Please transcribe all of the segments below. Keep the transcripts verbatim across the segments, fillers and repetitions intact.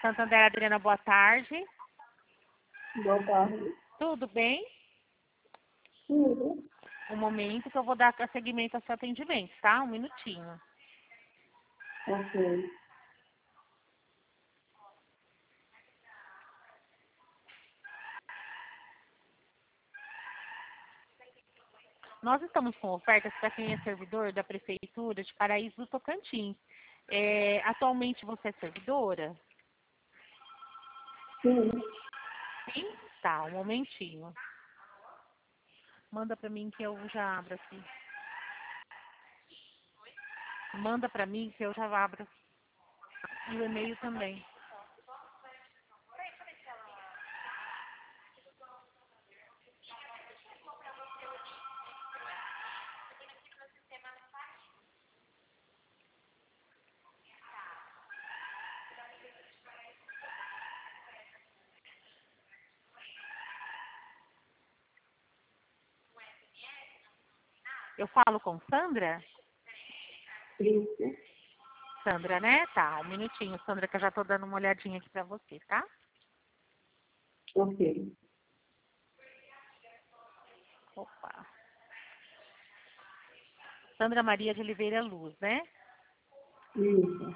Santander, Adriana, boa tarde. Boa tarde. Tudo bem? Tudo. Um momento que eu vou dar seguimento ao seu atendimento, tá? Um minutinho. Ok. Nós estamos com ofertas para quem é servidor da Prefeitura de Paraíso do Tocantins. É, atualmente você é servidora? Sim. Sim? Tá, um momentinho. Manda para mim que eu já abro aqui. Manda para mim que eu já abro. E o e-mail também. Eu falo com Sandra? Isso. Sandra, né? Tá, um minutinho, Sandra, que eu já tô dando uma olhadinha aqui para você, tá? Ok. Opa. Sandra Maria de Oliveira Luz, né? Isso.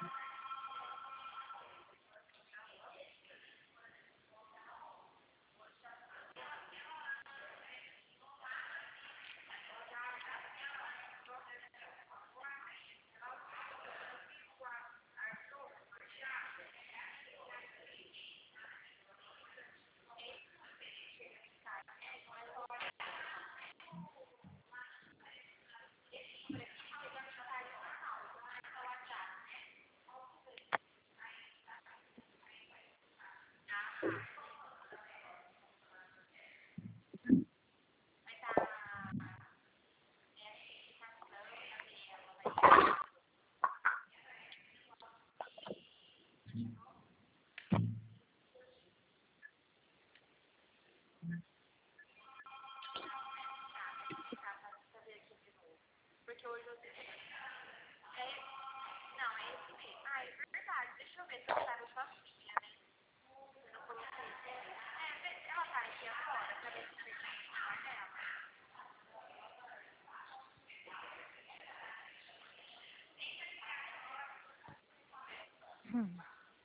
Hum.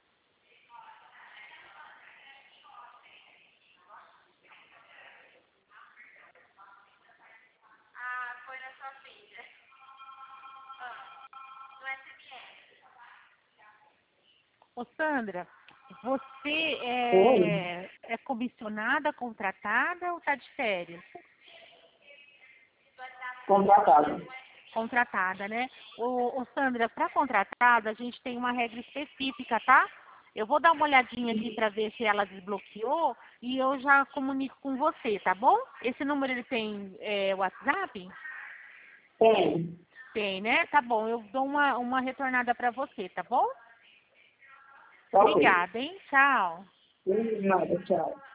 Ô, Sandra, você Oi. é, é comissionada, contratada ou tá de férias? Contratado. Contratada, né? Ô, ô Sandra, para contratada, a gente tem uma regra específica, tá? Eu vou dar uma olhadinha aqui para ver se ela desbloqueou e eu já comunico com você, tá bom? Esse número ele tem é, WhatsApp? Tem. Tem, né? Tá bom, eu dou uma, uma retornada para você, tá bom? Ok. Obrigada, hein? Tchau. Nada, tchau.